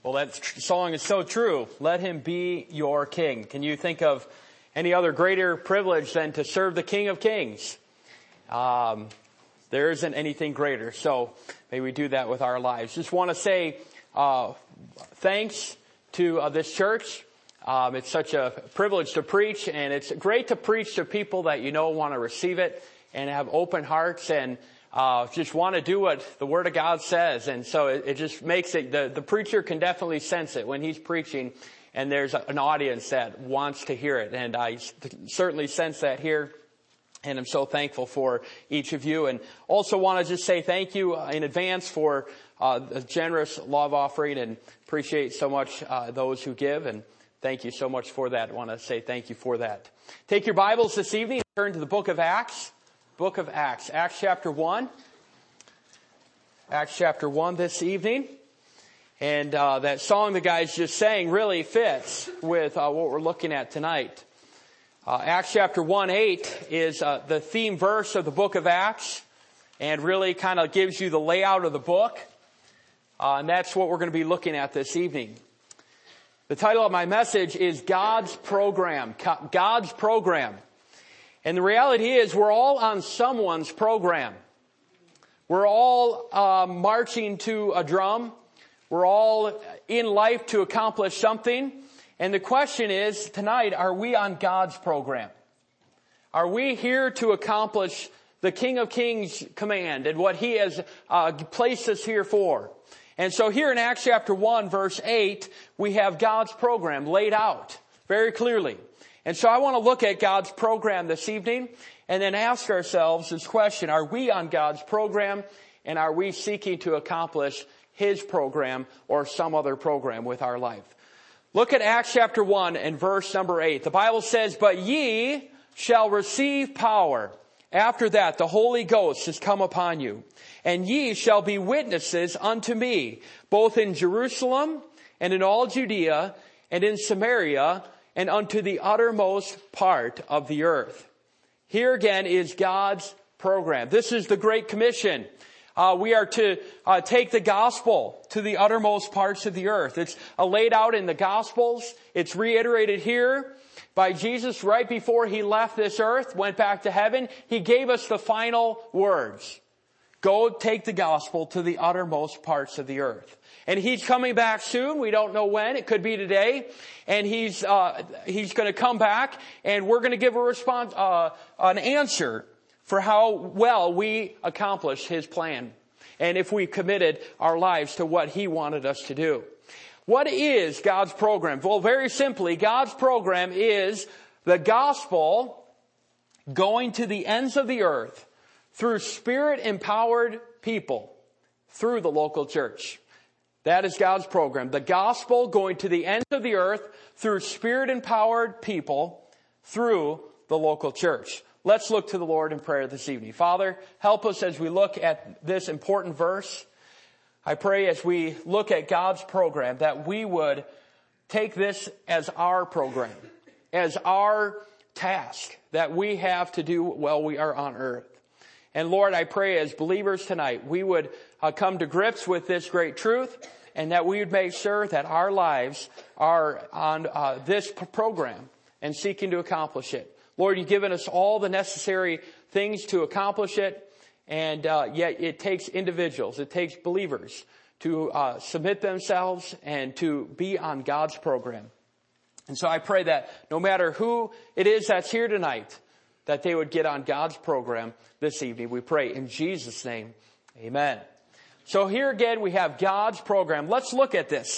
Well, that song is so true. Let him be your king. Can you think of any other greater privilege than to serve the King of Kings? There isn't anything greater. So may we do that with our lives. Just want to say thanks to this church. It's such a privilege to preach, and it's great to preach to people that you know want to receive it and have open hearts and just want to do what the Word of God says. And so it just makes it, the preacher can definitely sense it when he's preaching, and there's an audience that wants to hear it. And I certainly sense that here. And I'm so thankful for each of you. And also want to just say thank you in advance for a generous love offering, and appreciate so much those who give. And thank you so much for that. I want to say thank you for that. Take your Bibles this evening and turn to the book of Acts. Book of Acts. Acts chapter 1. Acts chapter 1 this evening. And that song the guys just sang really fits with what we're looking at tonight. Acts chapter 1:8 is the theme verse of the book of Acts, and really kind of gives you the layout of the book. And that's what we're going to be looking at this evening. The title of my message is God's Program. God's Program. And the reality is we're all on someone's program. We're all marching to a drum. We're all in life to accomplish something. And the question is, tonight, are we on God's program? Are we here to accomplish the King of Kings command and what He has placed us here for? And so here in Acts chapter 1, verse 8, we have God's program laid out very clearly. And so I want to look at God's program this evening and then ask ourselves this question: are we on God's program, and are we seeking to accomplish His program or some other program with our life? Look at Acts chapter 1 and verse number 8. The Bible says, "But ye shall receive power. After that the Holy Ghost is come upon you. And ye shall be witnesses unto me, both in Jerusalem and in all Judea and in Samaria and unto the uttermost part of the earth." Here again is God's program. This is the Great Commission. We are to take the gospel to the uttermost parts of the earth. It's laid out in the Gospels. It's reiterated here by Jesus right before He left this earth, went back to heaven. He gave us the final words. Go take the gospel to the uttermost parts of the earth. And He's coming back soon. We don't know when. It could be today. And He's going to come back, and we're going to give a response, an answer for how well we accomplish His plan, and if we committed our lives to what He wanted us to do. What is God's program? Well, very simply, God's program is the gospel going to the ends of the earth through Spirit-empowered people through the local church. That is God's program. The gospel going to the ends of the earth through Spirit-empowered people through the local church. Let's look to the Lord in prayer this evening. Father, help us as we look at this important verse. I pray as we look at God's program that we would take this as our program, as our task that we have to do while we are on earth. And Lord, I pray as believers tonight, we would come to grips with this great truth, and that we would make sure that our lives are on this program and seeking to accomplish it. Lord, You've given us all the necessary things to accomplish it, and yet it takes individuals, it takes believers to submit themselves and to be on God's program. And so I pray that no matter who it is that's here tonight, that they would get on God's program this evening. We pray in Jesus' name, amen. So here again we have God's program. Let's look at this.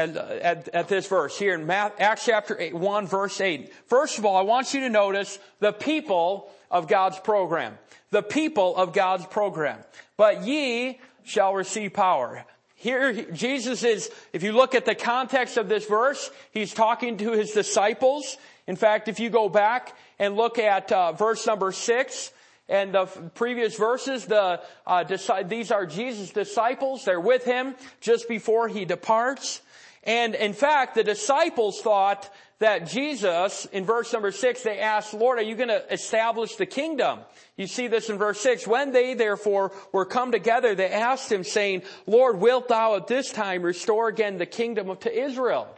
At this verse here in Acts chapter 1, verse 8. First of all, I want you to notice the people of God's program. The people of God's program. "But ye shall receive power." Here, Jesus is, if you look at the context of this verse, He's talking to His disciples. In fact, if you go back and look at verse number 6 and the previous verses, these are Jesus' disciples. They're with Him just before He departs. And in fact, the disciples thought that Jesus, in verse number 6, they asked, Lord, are you going to establish the kingdom? You see this in verse 6. When they therefore were come together, they asked him, saying, Lord, wilt thou at this time restore again the kingdom to Israel?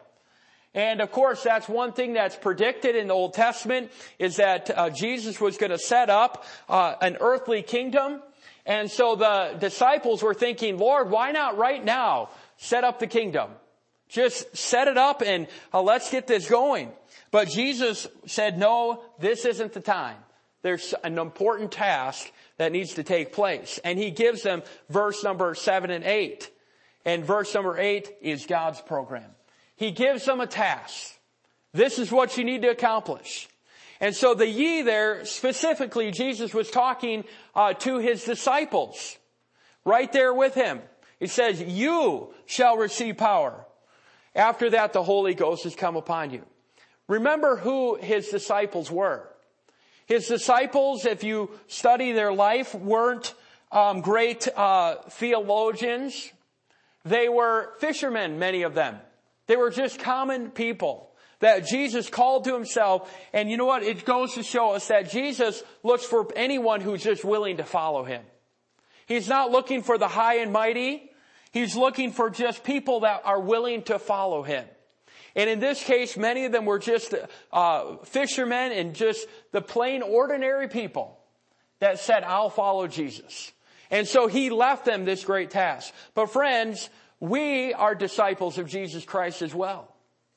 And of course, that's one thing that's predicted in the Old Testament, is that Jesus was going to set up an earthly kingdom. And so the disciples were thinking, Lord, why not right now set up the kingdom? Just set it up and let's get this going. But Jesus said, no, this isn't the time. There's an important task that needs to take place. And he gives them verse number 7 and 8. And verse number 8 is God's program. He gives them a task. This is what you need to accomplish. And so the ye there, specifically, Jesus was talking to his disciples right there with him. He says, you shall receive power. After that, the Holy Ghost has come upon you. Remember who his disciples were. His disciples, if you study their life, weren't great theologians. They were fishermen, many of them. They were just common people that Jesus called to himself. And you know what? It goes to show us that Jesus looks for anyone who's just willing to follow him. He's not looking for the high and mighty. He's looking for just people that are willing to follow him. And in this case, many of them were just fishermen and just the plain ordinary people that said, I'll follow Jesus. And so he left them this great task. But friends, we are disciples of Jesus Christ as well.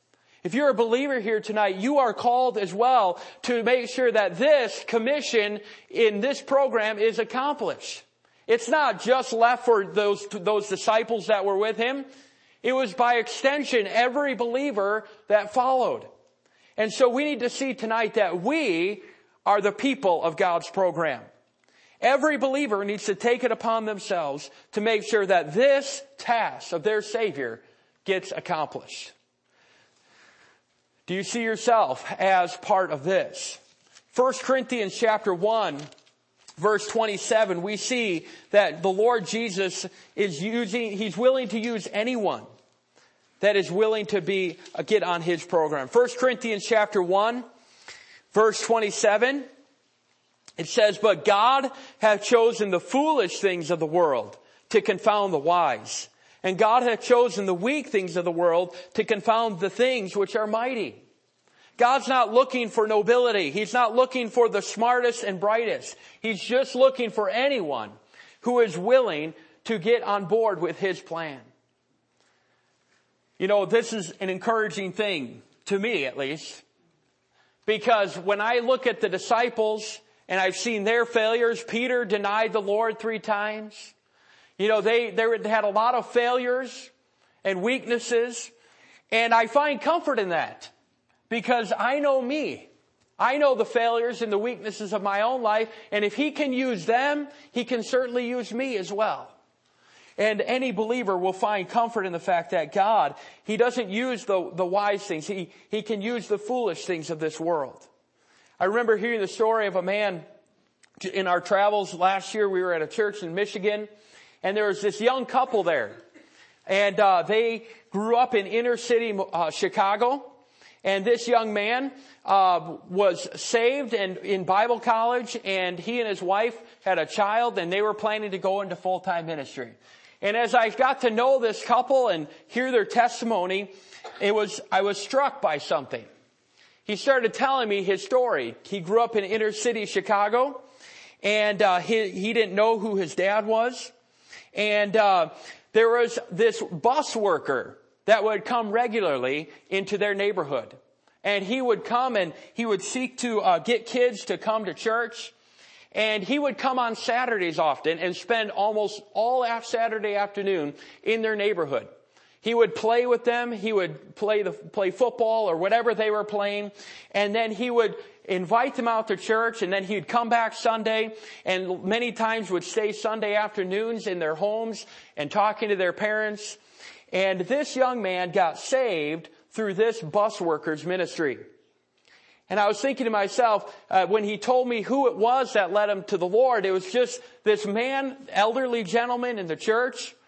If you're a believer here tonight, you are called as well to make sure that this commission in this program is accomplished. It's not just left for those disciples that were with him. It was by extension every believer that followed. And so we need to see tonight that we are the people of God's program. Every believer needs to take it upon themselves to make sure that this task of their Savior gets accomplished. Do you see yourself as part of this? 1 Corinthians chapter 1, verse 27, we see that the Lord Jesus he's willing to use anyone that is willing to get on his program. 1 Corinthians chapter 1, verse 27, it says, but God hath chosen the foolish things of the world to confound the wise. And God hath chosen the weak things of the world to confound the things which are mighty. God's not looking for nobility. He's not looking for the smartest and brightest. He's just looking for anyone who is willing to get on board with his plan. You know, this is an encouraging thing, to me at least, because when I look at the disciples and I've seen their failures, Peter denied the Lord 3 times. You know, they had a lot of failures and weaknesses, and I find comfort in that. Because I know me. I know the failures and the weaknesses of my own life. And if he can use them, he can certainly use me as well. And any believer will find comfort in the fact that God, he doesn't use the wise things. He can use the foolish things of this world. I remember hearing the story of a man in our travels last year. We were at a church in Michigan. And there was this young couple there. And they grew up in inner city Chicago. And this young man was saved and in Bible college, and he and his wife had a child, and they were planning to go into full-time ministry. And as I got to know this couple and hear their testimony, I was struck by something. He started telling me his story. He grew up in inner city Chicago, and he didn't know who his dad was. And there was this bus worker that would come regularly into their neighborhood. And he would come and he would seek to get kids to come to church. And he would come on Saturdays often and spend almost all Saturday afternoon in their neighborhood. He would play with them. He would play football or whatever they were playing. And then he would invite them out to church, and then he'd come back Sunday, and many times would stay Sunday afternoons in their homes and talking to their parents. And this young man got saved through this bus worker's ministry. And I was thinking to myself, when he told me who it was that led him to the Lord, it was just this man, elderly gentleman in the church.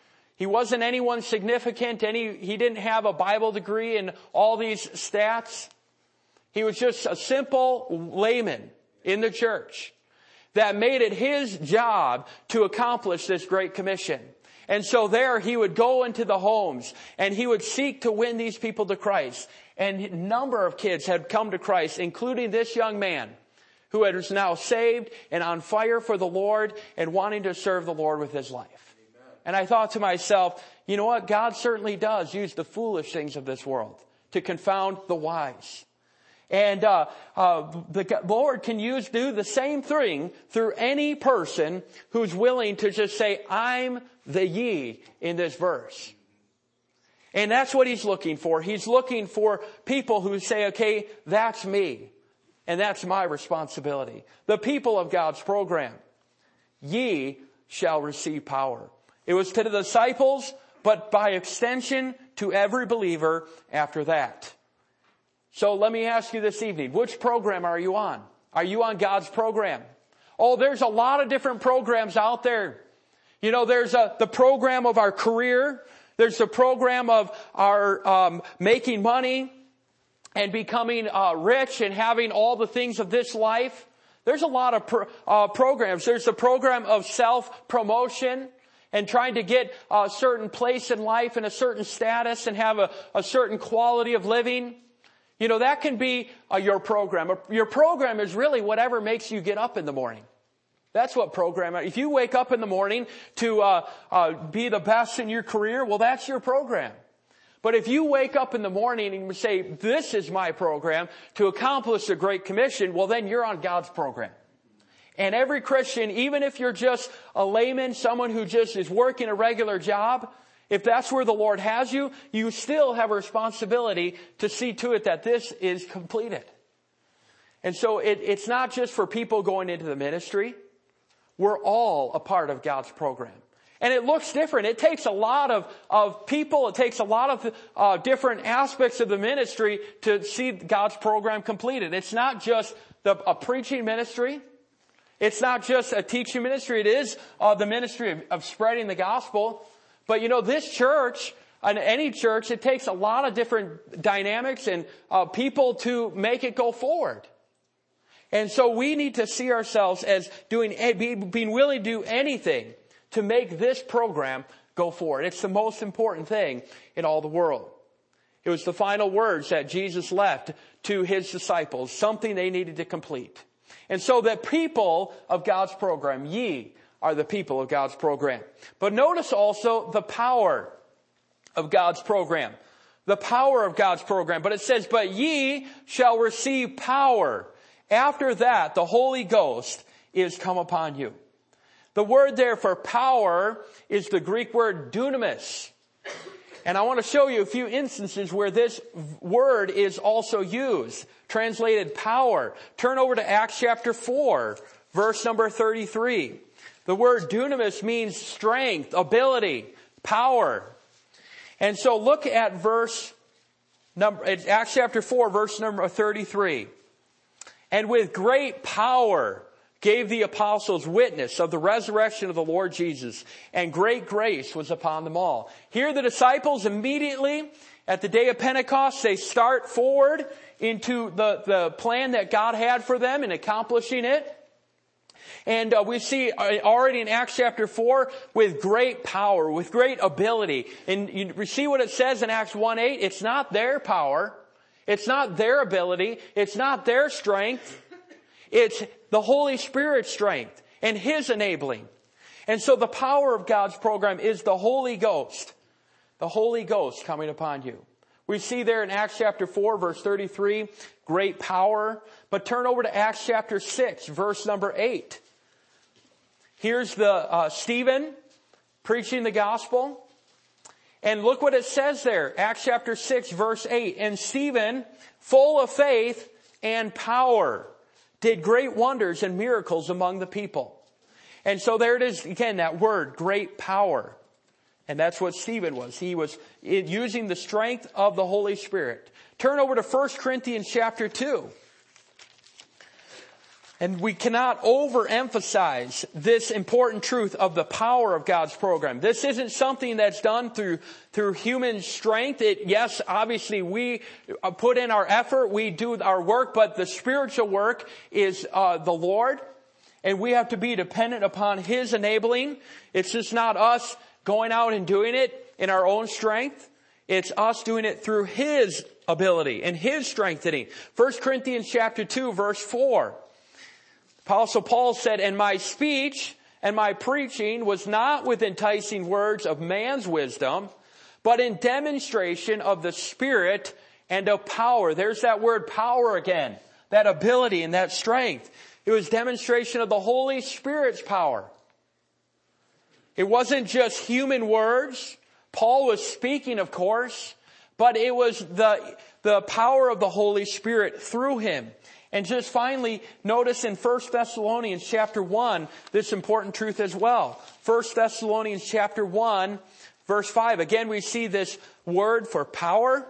He wasn't anyone significant. He didn't have a Bible degree and all these stats. He was just a simple layman in the church that made it his job to accomplish this Great Commission. And so there he would go into the homes and he would seek to win these people to Christ. And a number of kids had come to Christ, including this young man who is now saved and on fire for the Lord and wanting to serve the Lord with his life. Amen. And I thought to myself, you know what? God certainly does use the foolish things of this world to confound the wise. And the Lord can do the same thing through any person who's willing to just say, I'm the ye in this verse. And that's what he's looking for. He's looking for people who say, okay, that's me. And that's my responsibility. The people of God's program. Ye shall receive power. It was to the disciples, but by extension to every believer after that. So let me ask you this evening, which program are you on? Are you on God's program? Oh, there's a lot of different programs out there. You know, there's the program of our career. There's the program of our making money and becoming rich and having all the things of this life. There's a lot of programs. There's the program of self-promotion and trying to get a certain place in life and a certain status and have a certain quality of living. You know, that can be your program. Your program is really whatever makes you get up in the morning. That's what program. If you wake up in the morning to be the best in your career, well, that's your program. But if you wake up in the morning and say, this is my program to accomplish the Great Commission, well, then you're on God's program. And every Christian, even if you're just a layman, someone who just is working a regular job, if that's where the Lord has you, you still have a responsibility to see to it that this is completed. And so it's not just for people going into the ministry. We're all a part of God's program. And it looks different. It takes a lot of people. It takes a lot of different aspects of the ministry to see God's program completed. It's not just a preaching ministry. It's not just a teaching ministry. It is the ministry of spreading the gospel. But you know, this church, and any church, it takes a lot of different dynamics and people to make it go forward. And so we need to see ourselves as being willing to do anything to make this program go forward. It's the most important thing in all the world. It was the final words that Jesus left to his disciples, something they needed to complete. And so the people of God's program, ye are the people of God's program. But notice also the power of God's program. The power of God's program. But it says, but ye shall receive power. After that, the Holy Ghost is come upon you. The word there for power is the Greek word dunamis. And I want to show you a few instances where this word is also used. Translated power. Turn over to Acts chapter 4, verse number 33. The word dunamis means strength, ability, power. And so look at Acts chapter 4, verse number 33. And with great power gave the apostles witness of the resurrection of the Lord Jesus, and great grace was upon them all. Here the disciples immediately at the day of Pentecost, they start forward into the plan that God had for them in accomplishing it. And we see already in Acts chapter 4 with great power, with great ability. And you see what it says in Acts 1:8? It's not their power. It's not their ability. It's not their strength. It's the Holy Spirit's strength and his enabling. And so the power of God's program is the Holy Ghost. The Holy Ghost coming upon you. We see there in Acts chapter 4, verse 33, great power. But turn over to Acts chapter 6, verse number 8. Here's the Stephen preaching the gospel. And look what it says there. Acts chapter 6, verse 8. And Stephen, full of faith and power, did great wonders and miracles among the people. And so there it is again, that word, great power. And that's what Stephen was. He was using the strength of the Holy Spirit. Turn over to 1 Corinthians chapter 2. And we cannot overemphasize this important truth of the power of God's program. This isn't something that's done through human strength. Yes, obviously we put in our effort, we do our work, but the spiritual work is the Lord. And we have to be dependent upon His enabling. It's just not us going out and doing it in our own strength. It's us doing it through His ability and His strengthening. 1 Corinthians chapter 2, verse 4. Apostle Paul said, "And my speech and my preaching was not with enticing words of man's wisdom, but in demonstration of the Spirit and of power." There's that word power again, that ability and that strength. It was demonstration of the Holy Spirit's power. It wasn't just human words. Paul was speaking, of course, but it was the power of the Holy Spirit through him. And just finally, notice in 1 Thessalonians chapter 1, this important truth as well. 1 Thessalonians chapter 1, verse 5. Again, we see this word for power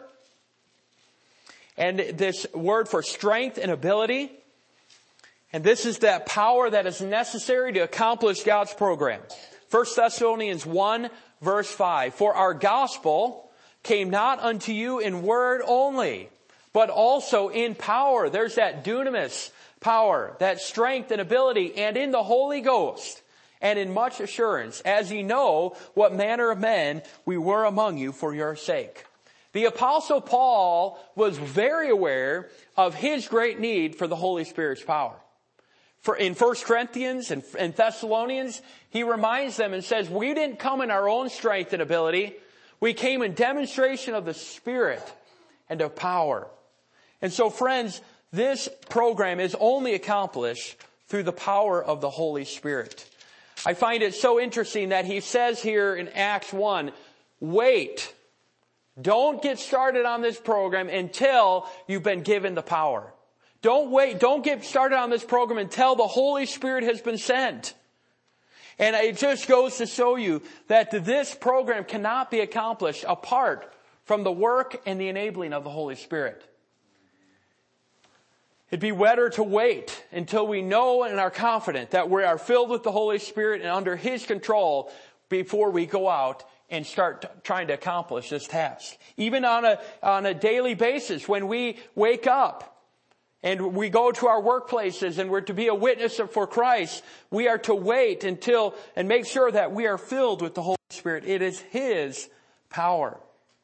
and this word for strength and ability. And this is that power that is necessary to accomplish God's program. 1 Thessalonians 1, verse 5. "For our gospel came not unto you in word only, but also in power." There's that dunamis power, that strength and ability, "and in the Holy Ghost, and in much assurance, as ye know what manner of men we were among you for your sake." The Apostle Paul was very aware of his great need for the Holy Spirit's power. In 1 Corinthians and Thessalonians, he reminds them and says, we didn't come in our own strength and ability. We came in demonstration of the Spirit and of power. And so, friends, this program is only accomplished through the power of the Holy Spirit. I find it so interesting that he says here in Acts 1, wait. Don't get started on this program until you've been given the power. Don't wait. Don't get started on this program until the Holy Spirit has been sent. And it just goes to show you that this program cannot be accomplished apart from the work and the enabling of the Holy Spirit. It'd be better to wait until we know and are confident that we are filled with the Holy Spirit and under His control before we go out and start trying to accomplish this task. Even on a daily basis, when we wake up and we go to our workplaces and we're to be a witness for Christ, we are to wait until and make sure that we are filled with the Holy Spirit. It is His power.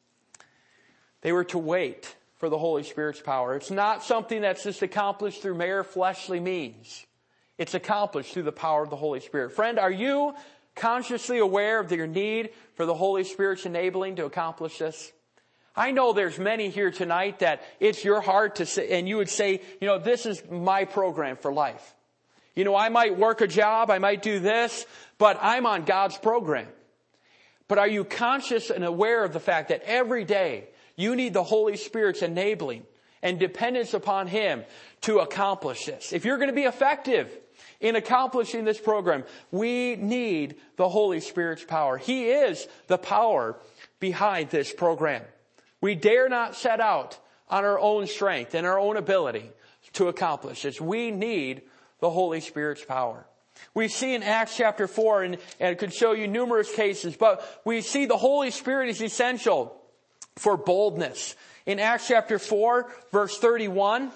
They were to wait for the Holy Spirit's power. It's not something that's just accomplished through mere fleshly means. It's accomplished through the power of the Holy Spirit. Friend, are you consciously aware of your need for the Holy Spirit's enabling to accomplish this? I know there's many here tonight that it's your heart to say, and you would say, this is my program for life. I might work a job, I might do this, but I'm on God's program. But are you conscious and aware of the fact that every day you need the Holy Spirit's enabling and dependence upon Him to accomplish this? If you're going to be effective in accomplishing this program, we need the Holy Spirit's power. He is the power behind this program. We dare not set out on our own strength and our own ability to accomplish this. We need the Holy Spirit's power. We see in Acts chapter 4, and it could show you numerous cases, but we see the Holy Spirit is essential for boldness. In Acts chapter 4, verse 31,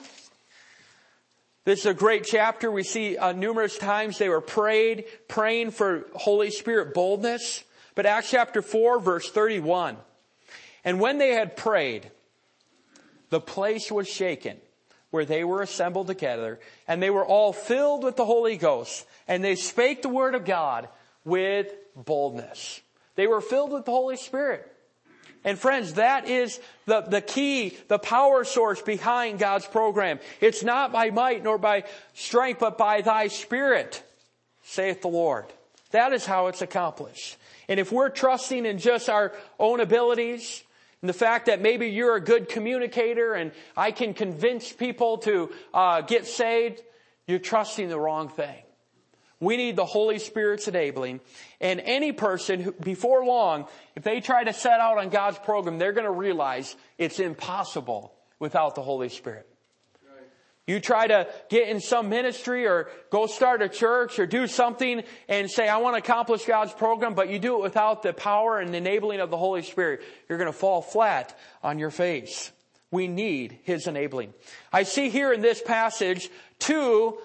this is a great chapter. We see numerous times they were praying for Holy Spirit boldness. But Acts chapter 4, verse 31, "And when they had prayed, the place was shaken where they were assembled together, and they were all filled with the Holy Ghost, and they spake the word of God with boldness." They were filled with the Holy Spirit. And friends, that is the key, the power source behind God's program. It's not by might nor by strength, but by thy Spirit, saith the Lord. That is how it's accomplished. And if we're trusting in just our own abilities, and the fact that maybe you're a good communicator and I can convince people to get saved, you're trusting the wrong thing. We need the Holy Spirit's enabling. And any person who, before long, if they try to set out on God's program, they're going to realize it's impossible without the Holy Spirit. You try to get in some ministry or go start a church or do something and say, I want to accomplish God's program, but you do it without the power and enabling of the Holy Spirit. You're going to fall flat on your face. We need His enabling. I see here in this passage two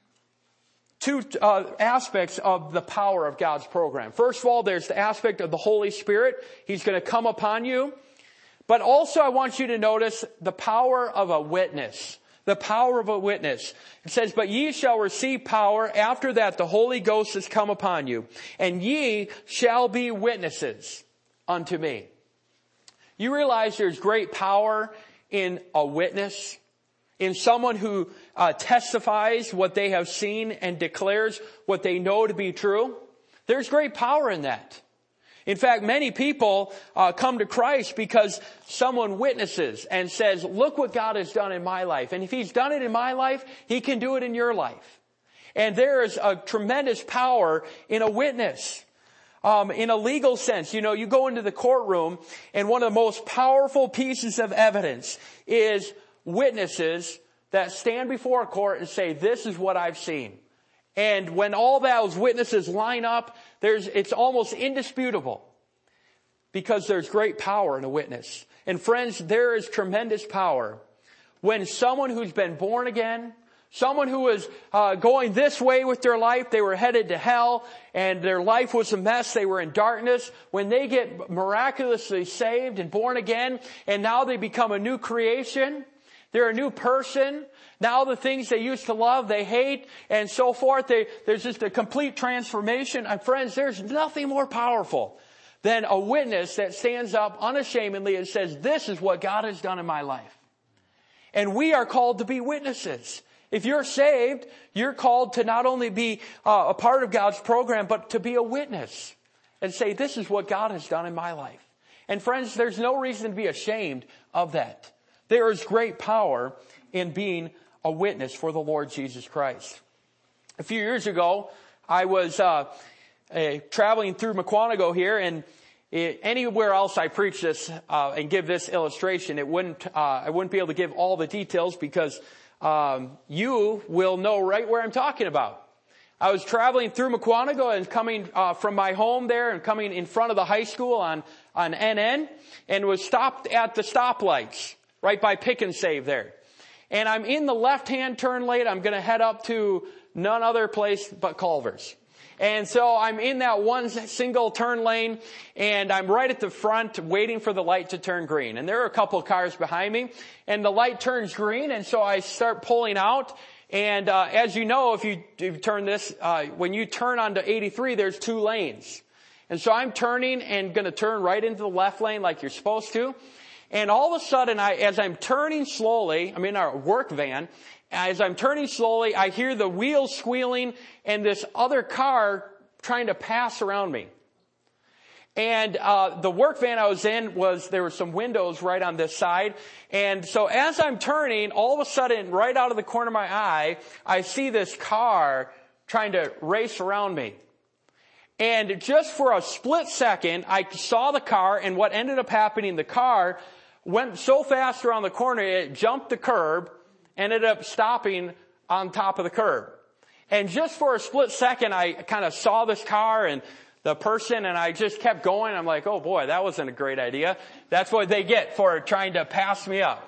aspects of the power of God's program. First of all, there's the aspect of the Holy Spirit. He's going to come upon you. But also I want you to notice the power of a witness. The power of a witness. It says, but ye shall receive power after that the Holy Ghost has come upon you, and ye shall be witnesses unto me. You realize there's great power in a witness, in someone who testifies what they have seen and declares what they know to be true. There's great power in that. In fact, many people come to Christ because someone witnesses and says, look what God has done in my life. And if He's done it in my life, He can do it in your life. And there is a tremendous power in a witness. In a legal sense, you go into the courtroom, and one of the most powerful pieces of evidence is witnesses that stand before a court and say, this is what I've seen. And when all those witnesses line up, it's almost indisputable, because there's great power in a witness. And friends, there is tremendous power when someone who's been born again, someone who was going this way with their life, they were headed to hell, and their life was a mess, they were in darkness, when they get miraculously saved and born again, and now they become a new creation, they're a new person. Now the things they used to love, they hate, and so forth. There's just a complete transformation. And friends, there's nothing more powerful than a witness that stands up unashamedly and says, this is what God has done in my life. And we are called to be witnesses. If you're saved, you're called to not only be a part of God's program, but to be a witness and say, this is what God has done in my life. And friends, there's no reason to be ashamed of that. There is great power in being a witness for the Lord Jesus Christ. A few years ago, I was traveling through Mukwonago here, and anywhere else I preach this and give this illustration, I wouldn't be able to give all the details, because you will know right where I'm talking about. I was traveling through Mukwonago and coming from my home there and coming in front of the high school on NN, and was stopped at the stoplights right by Pick and Save there. And I'm in the left-hand turn lane. I'm going to head up to none other place but Culver's. And so I'm in that one single turn lane, and I'm right at the front waiting for the light to turn green. And there are a couple of cars behind me, and the light turns green, and so I start pulling out. And as you know, if you turn this, when you turn onto 83, there's two lanes. And so I'm turning and going to turn right into the left lane like you're supposed to. And all of a sudden, as I'm turning slowly, I'm in our work van, as I'm turning slowly, I hear the wheels squealing and this other car trying to pass around me. And the work van I was in there were some windows right on this side. And so as I'm turning, all of a sudden, right out of the corner of my eye, I see this car trying to race around me. And just for a split second, I saw the car, and what ended up happening, the car went so fast around the corner, it jumped the curb, ended up stopping on top of the curb. And just for a split second, I kind of saw this car and the person, and I just kept going. I'm like, oh boy, that wasn't a great idea. That's what they get for trying to pass me up.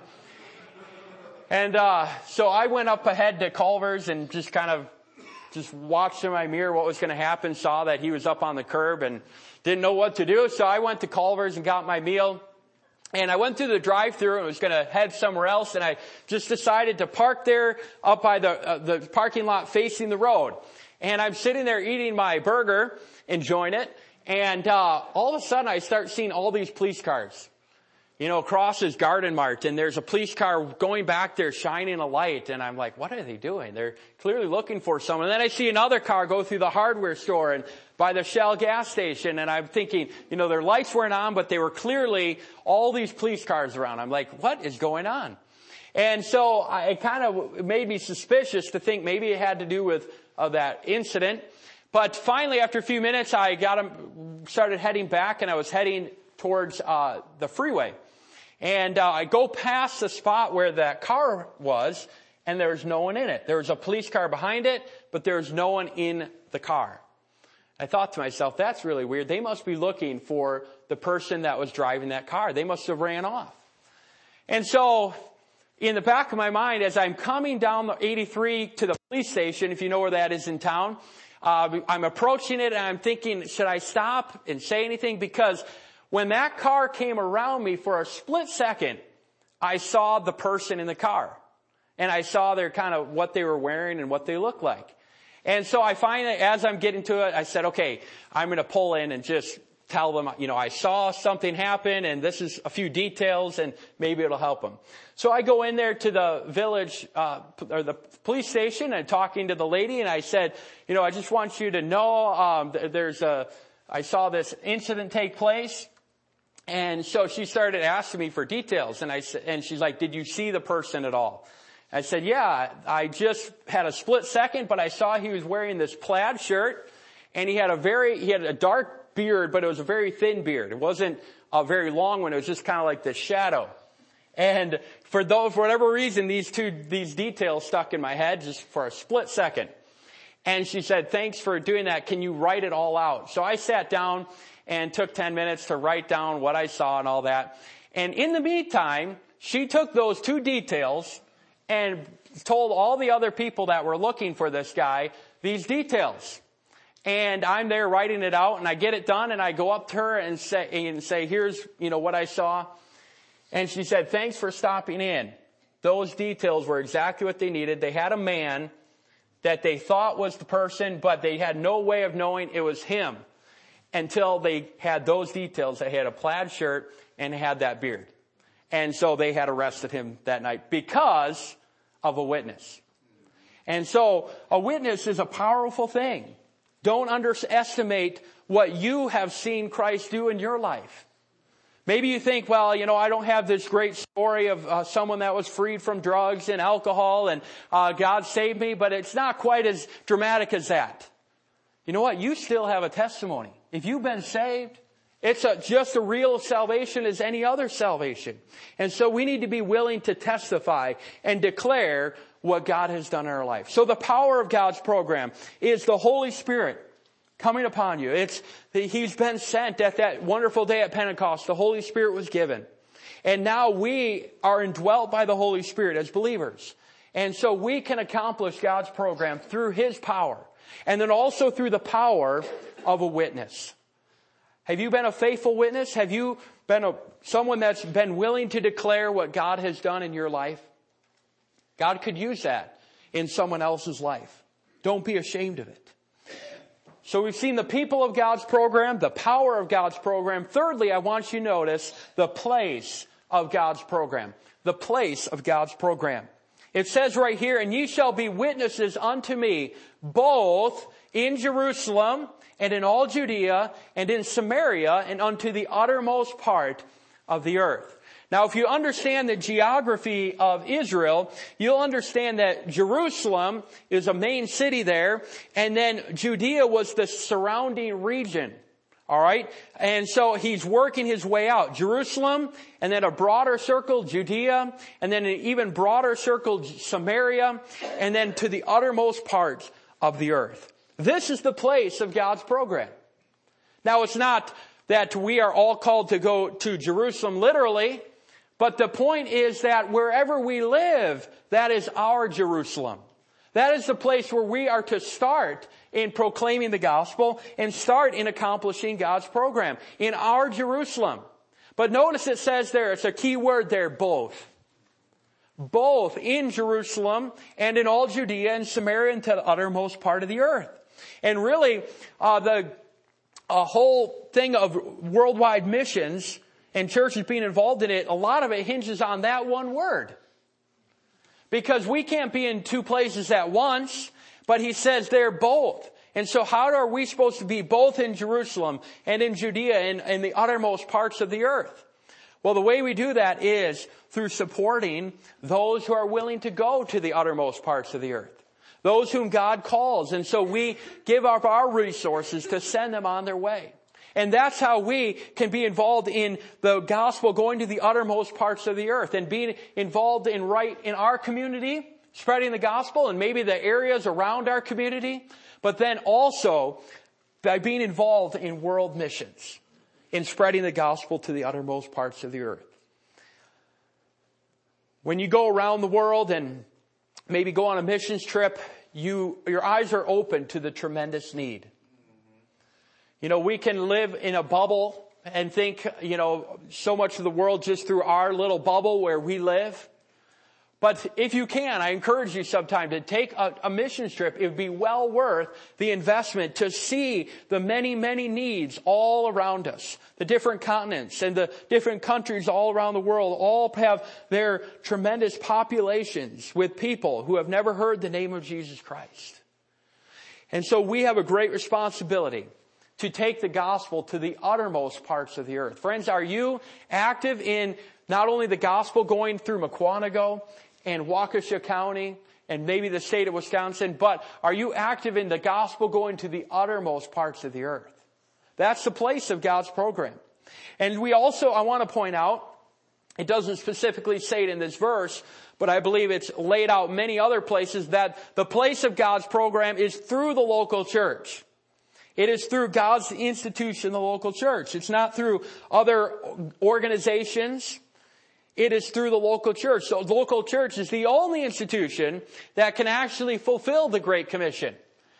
And so I went up ahead to Culver's and just watched in my mirror what was going to happen, saw that he was up on the curb and didn't know what to do. So I went to Culver's and got my meal. And I went through the drive-thru and was going to head somewhere else, and I just decided to park there up by the parking lot facing the road. And I'm sitting there eating my burger, enjoying it, and all of a sudden I start seeing all these police cars. Across this garden mart, and there's a police car going back there shining a light, and I'm like, what are they doing? They're clearly looking for someone. And then I see another car go through the hardware store and by the Shell gas station, and I'm thinking, their lights weren't on, but they were clearly all these police cars around. I'm like, what is going on? And so it kind of made me suspicious to think maybe it had to do with that incident. But finally, after a few minutes, I started heading back, and I was heading towards the freeway. And I go past the spot where that car was, and there's no one in it. There was a police car behind it, but there's no one in the car. I thought to myself, that's really weird. They must be looking for the person that was driving that car. They must have ran off. And so in the back of my mind, as I'm coming down the 83 to the police station, if you know where that is in town, I'm approaching it and I'm thinking, should I stop and say anything? Because when that car came around me for a split second, I saw the person in the car. And I saw their kind of what they were wearing and what they looked like. And so I find that as I'm getting to it, I said, okay, I'm going to pull in and just tell them, I saw something happen and this is a few details and maybe it'll help them. So I go in there to the village, or the police station and talking to the lady and I said, I just want you to know, I saw this incident take place. And so she started asking me for details and she's like, did you see the person at all? I said, yeah, I just had a split second, but I saw he was wearing this plaid shirt and he had a dark beard, but it was a very thin beard. It wasn't a very long one. It was just kind of like this shadow. And for whatever reason, these details stuck in my head just for a split second. And she said, thanks for doing that. Can you write it all out? So I sat down and took 10 minutes to write down what I saw and all that. And in the meantime, she took those two details and told all the other people that were looking for this guy these details. And I'm there writing it out and I get it done and I go up to her and say, here's, what I saw. And she said, thanks for stopping in. Those details were exactly what they needed. They had a man that they thought was the person, but they had no way of knowing it was him until they had those details. They had a plaid shirt and had that beard. And so they had arrested him that night because of a witness. And so a witness is a powerful thing. Don't underestimate what you have seen Christ do in your life. Maybe you think, well, I don't have this great story of someone that was freed from drugs and alcohol and God saved me, but it's not quite as dramatic as that. You know what? You still have a testimony. If you've been saved, it's just a real salvation as any other salvation. And so we need to be willing to testify and declare what God has done in our life. So the power of God's program is the Holy Spirit coming upon you. He's been sent at that wonderful day at Pentecost. The Holy Spirit was given. And now we are indwelt by the Holy Spirit as believers. And so we can accomplish God's program through His power. And then also through the power of a witness. Have you been a faithful witness? Have you been someone that's been willing to declare what God has done in your life? God could use that in someone else's life. Don't be ashamed of it. So we've seen the people of God's program, the power of God's program. Thirdly, I want you to notice the place of God's program. The place of God's program. It says right here, and ye shall be witnesses unto me, both in Jerusalem and in all Judea and in Samaria and unto the uttermost part of the earth. Now, if you understand the geography of Israel, you'll understand that Jerusalem is a main city there, and then Judea was the surrounding region. All right? And so he's working his way out. Jerusalem, and then a broader circle, Judea, and then an even broader circle, Samaria, and then to the uttermost parts of the earth. This is the place of God's program. Now, it's not that we are all called to go to Jerusalem literally, but the point is that wherever we live, that is our Jerusalem. That is the place where we are to start in proclaiming the gospel and start in accomplishing God's program. In our Jerusalem. But notice it says there, it's a key word there, both. Both in Jerusalem and in all Judea and Samaria and to the uttermost part of the earth. And really, the whole thing of worldwide missions and churches being involved in it, a lot of it hinges on that one word. Because we can't be in two places at once, but he says they're both. And so how are we supposed to be both in Jerusalem and in Judea and the uttermost parts of the earth? Well, the way we do that is through supporting those who are willing to go to the uttermost parts of the earth. Those whom God calls. And so we give up our resources to send them on their way. And that's how we can be involved in the gospel going to the uttermost parts of the earth and being involved in our community spreading the gospel in maybe the areas around our community, but then also by being involved in world missions, in spreading the gospel to the uttermost parts of the earth. When you go around the world and maybe go on a missions trip, your eyes are open to the tremendous need. You know, we can live in a bubble and think, so much of the world just through our little bubble where we live. But if you can, I encourage you sometime to take a missions trip. It would be well worth the investment to see the many, many needs all around us. The different continents and the different countries all around the world all have their tremendous populations with people who have never heard the name of Jesus Christ. And so we have a great responsibility to take the gospel to the uttermost parts of the earth. Friends, are you active in not only the gospel going through Mukwonago and Waukesha County and maybe the state of Wisconsin, but are you active in the gospel going to the uttermost parts of the earth? That's the place of God's program. And I want to point out, it doesn't specifically say it in this verse, but I believe it's laid out many other places, that the place of God's program is through the local church. It is through God's institution, the local church. It's not through other organizations. It is through the local church. So the local church is the only institution that can actually fulfill the Great Commission.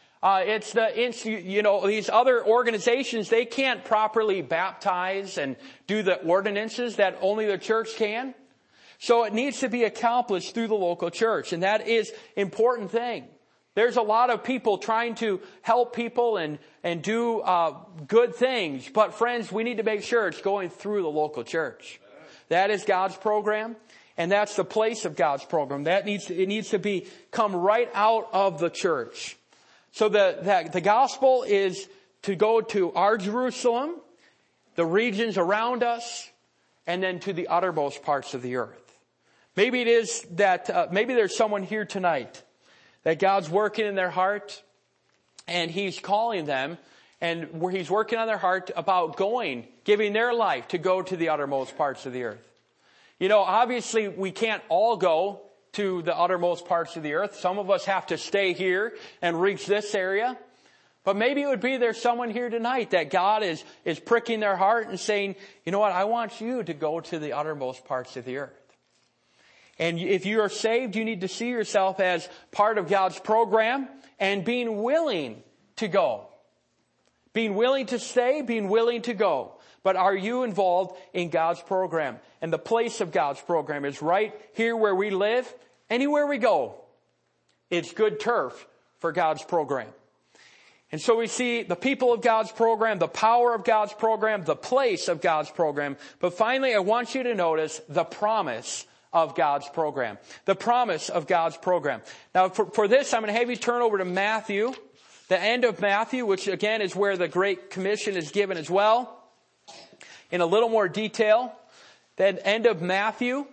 These other organizations, they can't properly baptize and do the ordinances that only the church can. So it needs to be accomplished through the local church. And that is an important thing. There's a lot of people trying to help people and do good things. But friends, we need to make sure it's going through the local church. That is God's program, and that's the place of God's program. It needs to come right out of the church. So the gospel is to go to our Jerusalem, the regions around us, and then to the uttermost parts of the earth. Maybe it is that maybe there's someone here tonight that God's working in their heart, and He's calling them, and where He's working on their heart about giving their life to go to the uttermost parts of the earth. Obviously we can't all go to the uttermost parts of the earth. Some of us have to stay here and reach this area. But maybe it would be there's someone here tonight that God is pricking their heart and saying, you know what, I want you to go to the uttermost parts of the earth. And if you are saved, you need to see yourself as part of God's program and being willing to go. Being willing to stay, being willing to go. But are you involved in God's program? And the place of God's program is right here where we live. Anywhere we go, it's good turf for God's program. And so we see the people of God's program, the power of God's program, the place of God's program. But finally, I want you to notice the promise of God's program. The promise of God's program. Now, for this, I'm going to have you turn over to Matthew, the end of Matthew, which again is where the Great Commission is given as well, in a little more detail. Then end of Matthew.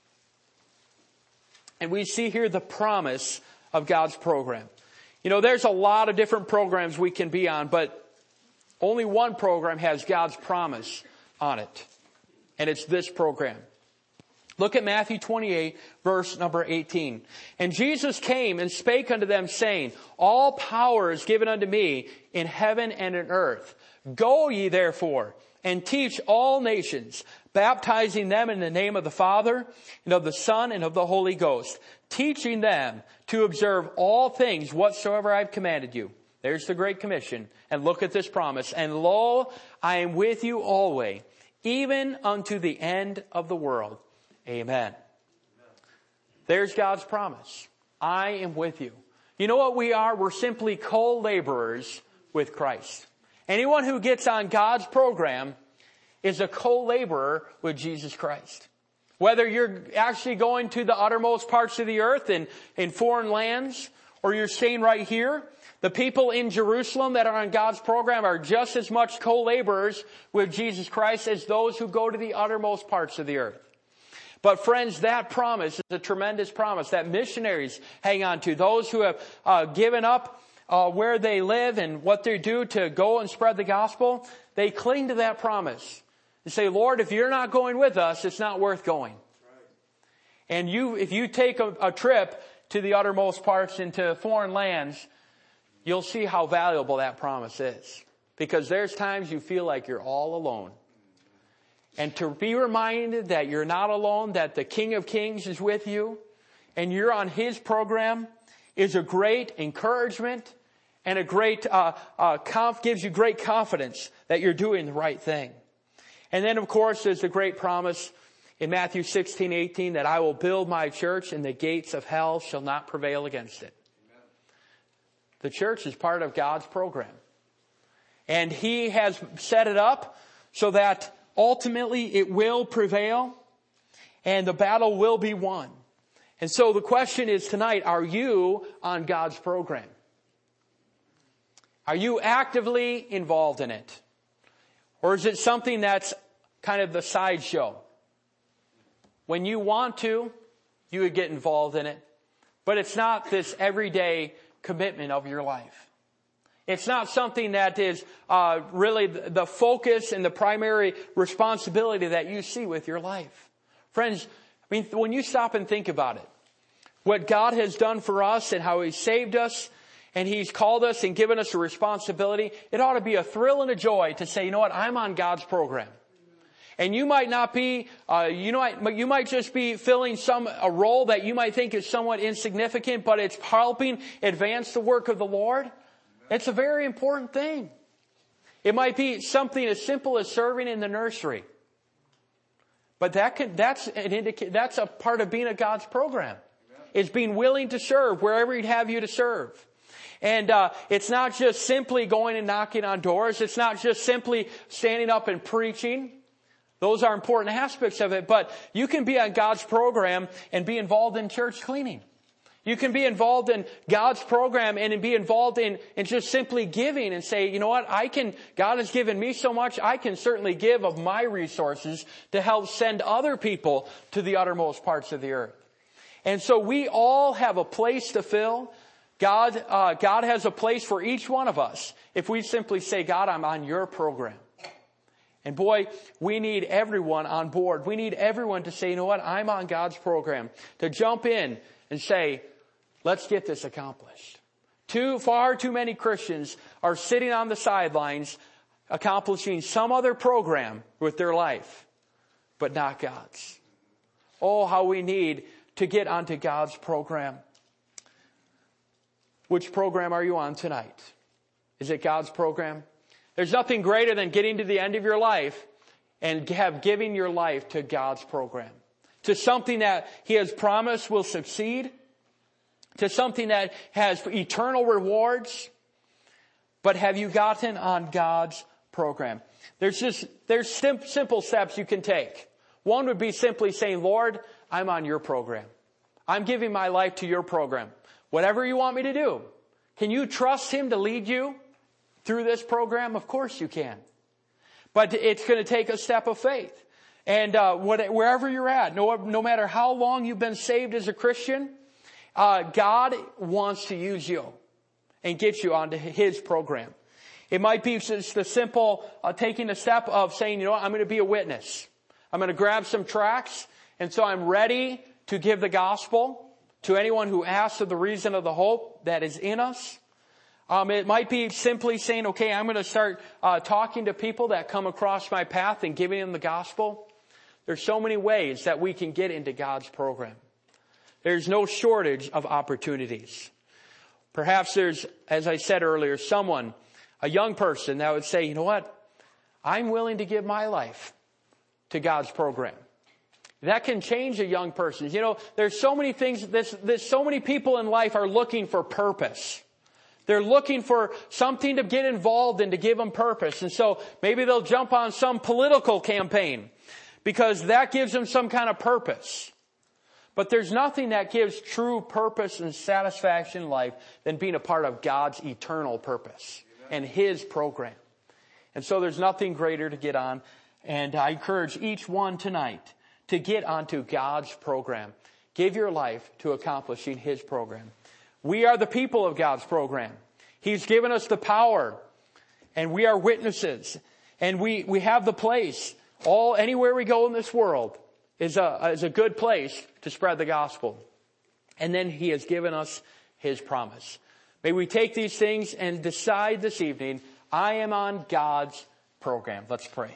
And we see here the promise of God's program. There's a lot of different programs we can be on, but only one program has God's promise on it. And it's this program. Look at Matthew 28, verse number 18. And Jesus came and spake unto them, saying, all power is given unto me in heaven and in earth. Go ye therefore and teach all nations, baptizing them in the name of the Father and of the Son and of the Holy Ghost, teaching them to observe all things whatsoever I've commanded you. There's the Great Commission. And look at this promise. And lo, I am with you always, even unto the end of the world. Amen. There's God's promise. I am with you. You know what we are? We're simply co-laborers with Christ. Anyone who gets on God's program is a co-laborer with Jesus Christ. Whether you're actually going to the uttermost parts of the earth in foreign lands, or you're staying right here, the people in Jerusalem that are on God's program are just as much co-laborers with Jesus Christ as those who go to the uttermost parts of the earth. But friends, that promise is a tremendous promise that missionaries hang on to. Those who have given up where they live and what they do to go and spread the gospel, they cling to that promise and say, Lord, if you're not going with us, it's not worth going. And if you take a trip to the uttermost parts into foreign lands, you'll see how valuable that promise is. Because there's times you feel like you're all alone. And to be reminded that you're not alone, that the King of Kings is with you, and you're on His program, is a great encouragement and a great gives you great confidence that you're doing the right thing. And then, of course, there's the great promise in Matthew 16:18 that I will build my church and the gates of hell shall not prevail against it. The church is part of God's program. And He has set it up so that ultimately it will prevail and the battle will be won. And so the question is tonight, are you on God's program? Are you actively involved in it? Or is it something that's kind of the sideshow? When you want to, you would get involved in it. But it's not this everyday commitment of your life. It's not something that is really the focus and the primary responsibility that you see with your life. Friends, I mean, when you stop and think about it, what God has done for us and how He saved us and He's called us and given us a responsibility, it ought to be a thrill and a joy to say, you know what, I'm on God's program. And you might not be, you might just be filling a role that you might think is somewhat insignificant, but it's helping advance the work of the Lord. It's a very important thing. It might be something as simple as serving in the nursery. But that's a part of being a God's program. It's being willing to serve wherever He'd have you to serve. And it's not just simply going and knocking on doors. It's not just simply standing up and preaching. Those are important aspects of it. But you can be on God's program and be involved in church cleaning. You can be involved in God's program and be involved in just simply giving and say, you know what, God has given me so much, I can certainly give of my resources to help send other people to the uttermost parts of the earth. And so we all have a place to fill. God has a place for each one of us. If we simply say, God, I'm on your program. And boy, we need everyone on board. We need everyone to say, you know what, I'm on God's program. To jump in and say, let's get this accomplished. Far too many Christians are sitting on the sidelines accomplishing some other program with their life, but not God's. Oh, how we need to get onto God's program. Which program are you on tonight? Is it God's program? There's nothing greater than getting to the end of your life and giving your life to God's program. To something that He has promised will succeed. To something that has eternal rewards. But have you gotten on God's program? There's simple steps you can take. One would be simply saying, Lord, I'm on your program. I'm giving my life to your program. Whatever you want me to do. Can you trust Him to lead you through this program? Of course you can. But it's going to take a step of faith. And wherever you're at, no matter how long you've been saved as a Christian, God wants to use you and get you onto His program. It might be just the simple taking a step of saying, you know what, I'm going to be a witness. I'm going to grab some tracts, and so I'm ready to give the gospel to anyone who asks of the reason of the hope that is in us. It might be simply saying, okay, I'm going to start talking to people that come across my path and giving them the gospel. There's so many ways that we can get into God's program. There's no shortage of opportunities. Perhaps there's, as I said earlier, a young person that would say, you know what? I'm willing to give my life to God's program. That can change a young person. You know, there's so many things, there's so many people in life are looking for purpose. They're looking for something to get involved in to give them purpose. And so maybe they'll jump on some political campaign because that gives them some kind of purpose. But there's nothing that gives true purpose and satisfaction in life than being a part of God's eternal purpose and His program. And so there's nothing greater to get on. And I encourage each one tonight to get onto God's program. Give your life to accomplishing His program. We are the people of God's program. He's given us the power, and we are witnesses, and we have the place. Anywhere we go in this world is a good place to spread the gospel. And then he has given us his promise. May we take these things and decide this evening, I am on God's program. Let's pray.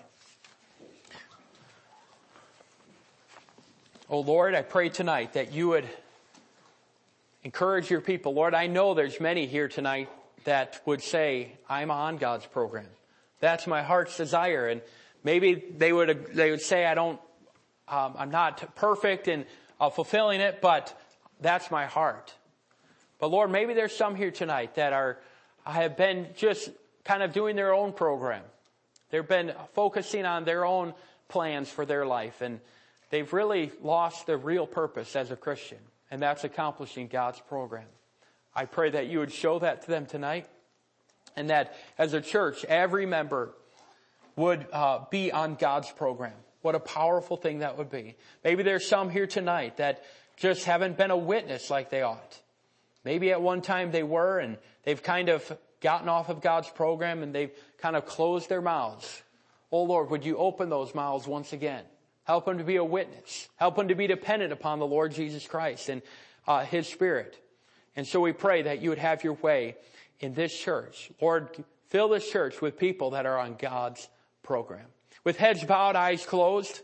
Oh Lord, I pray tonight that you would encourage your people. Lord, I know there's many here tonight that would say, I'm on God's program. That's my heart's desire. And maybe they would say, I'm not perfect in fulfilling it, but that's my heart. But Lord, maybe there's some here tonight that have been just kind of doing their own program. They've been focusing on their own plans for their life, and they've really lost their real purpose as a Christian, and that's accomplishing God's program. I pray that you would show that to them tonight, and that as a church, every member would be on God's program. What a powerful thing that would be. Maybe there's some here tonight that just haven't been a witness like they ought. Maybe at one time they were, and they've kind of gotten off of God's program and they've kind of closed their mouths. Oh Lord, would you open those mouths once again? Help them to be a witness. Help them to be dependent upon the Lord Jesus Christ and his Spirit. And so we pray that you would have your way in this church. Lord, fill this church with people that are on God's program. With heads bowed, eyes closed.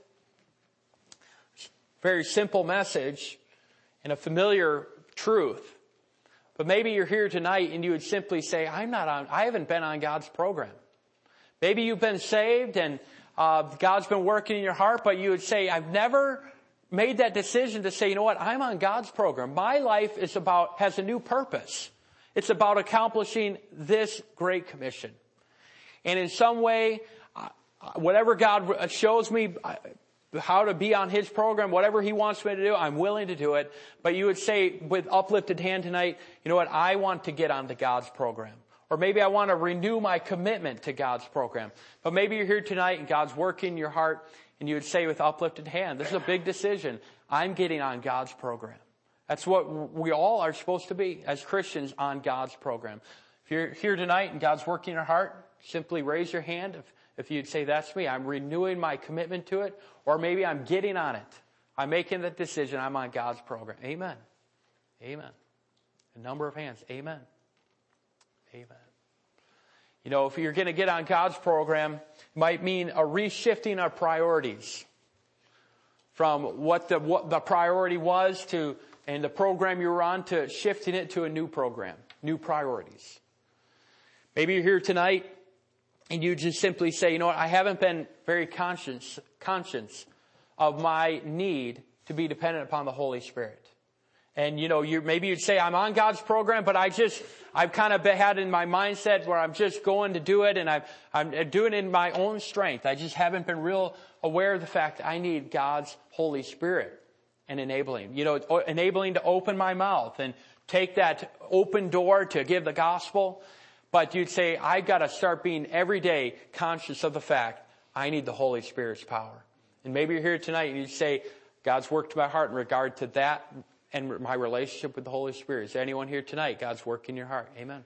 Very simple message and a familiar truth. But maybe you're here tonight and you would simply say, I haven't been on God's program. Maybe you've been saved and God's been working in your heart, but you would say, I've never made that decision to say, you know what, I'm on God's program. My life has a new purpose. It's about accomplishing this great commission. And in some way, whatever God shows me how to be on his program, whatever he wants me to do, I'm willing to do it. But you would say with uplifted hand tonight, you know what, I want to get onto God's program. Or maybe I want to renew my commitment to God's program. But maybe you're here tonight and God's working in your heart and you would say with uplifted hand, this is a big decision. I'm getting on God's program. That's what we all are supposed to be as Christians on God's program. If you're here tonight and God's working in your heart, simply raise your hand. If you'd say, that's me, I'm renewing my commitment to it, or maybe I'm getting on it. I'm making that decision. I'm on God's program. Amen. Amen. A number of hands. Amen. Amen. You know, if you're going to get on God's program, it might mean a reshifting of priorities from what the priority was to, and the program you were on, to shifting it to a new program, new priorities. Maybe you're here tonight and you just simply say, you know what, I haven't been very conscious of my need to be dependent upon the Holy Spirit. And you know, maybe you'd say, I'm on God's program, but I've kind of had in my mindset where I'm just going to do it, and I'm doing it in my own strength. I just haven't been real aware of the fact that I need God's Holy Spirit and enabling. You know, enabling to open my mouth and take that open door to give the gospel. But you'd say, I've got to start being every day conscious of the fact I need the Holy Spirit's power. And maybe you're here tonight and you say, God's worked my heart in regard to that and my relationship with the Holy Spirit. Is there anyone here tonight? God's work in your heart. Amen.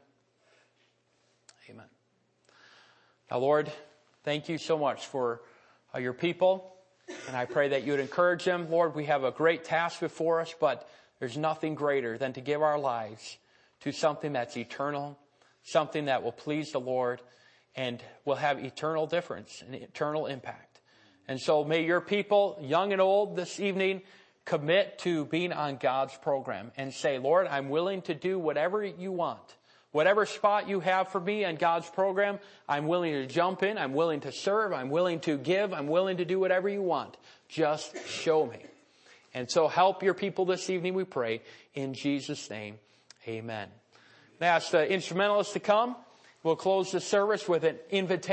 Amen. Now, Lord, thank you so much for your people. And I pray that you would encourage them. Lord, we have a great task before us, but there's nothing greater than to give our lives to something that's eternal, something that will please the Lord and will have eternal difference and eternal impact. And so may your people, young and old, this evening commit to being on God's program and say, Lord, I'm willing to do whatever you want. Whatever spot you have for me on God's program, I'm willing to jump in. I'm willing to serve. I'm willing to give. I'm willing to do whatever you want. Just show me. And so help your people this evening, we pray. In Jesus' name, amen. I ask the instrumentalists to come. We'll close the service with an invitation.